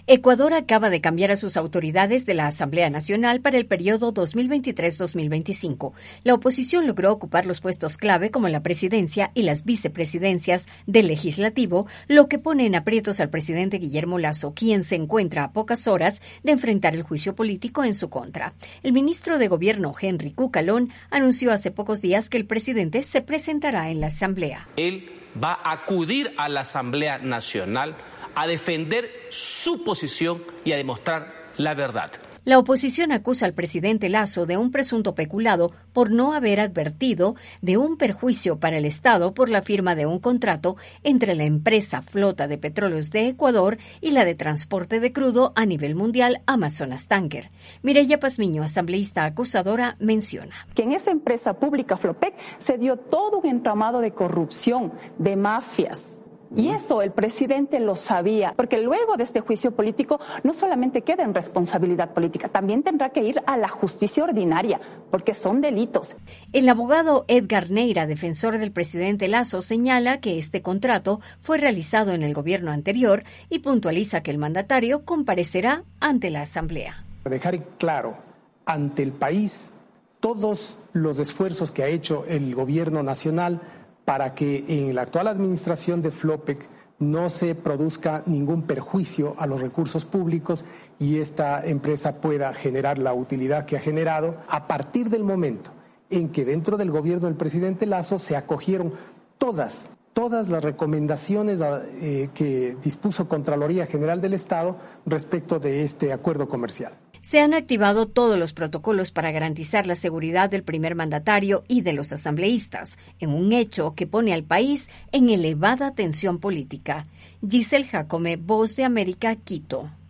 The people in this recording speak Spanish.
Ecuador acaba de cambiar a sus autoridades de la Asamblea Nacional para el periodo 2023-2025. La oposición logró ocupar los puestos clave como la presidencia y las vicepresidencias del Legislativo, lo que pone en aprietos al presidente Guillermo Lasso, quien se encuentra a pocas horas de enfrentar el juicio político en su contra. El ministro de Gobierno, Henry Cucalón, anunció hace pocos días que el presidente se presentará en la Asamblea. Él va a acudir a la Asamblea Nacional a defender su posición y a demostrar la verdad. La oposición acusa al presidente Lasso de un presunto peculado por no haber advertido de un perjuicio para el Estado por la firma de un contrato entre la empresa Flota de Petróleos de Ecuador y la de transporte de crudo a nivel mundial Amazonas Tanker. Mireya Pazmiño, asambleísta acusadora, menciona que en esa empresa pública Flopec se dio todo un entramado de corrupción, de mafias. Y eso el presidente lo sabía, porque luego de este juicio político no solamente queda en responsabilidad política, también tendrá que ir a la justicia ordinaria, porque son delitos. El abogado Edgar Neira, defensor del presidente Lasso, señala que este contrato fue realizado en el gobierno anterior y puntualiza que el mandatario comparecerá ante la Asamblea. Dejar claro ante el país todos los esfuerzos que ha hecho el gobierno nacional para que en la actual administración de Flopec no se produzca ningún perjuicio a los recursos públicos y esta empresa pueda generar la utilidad que ha generado a partir del momento en que dentro del gobierno del presidente Lasso se acogieron todas las recomendaciones que dispuso Contraloría General del Estado respecto de este acuerdo comercial. Se han activado todos los protocolos para garantizar la seguridad del primer mandatario y de los asambleístas, en un hecho que pone al país en elevada tensión política. Giselle Jacome, Voz de América, Quito.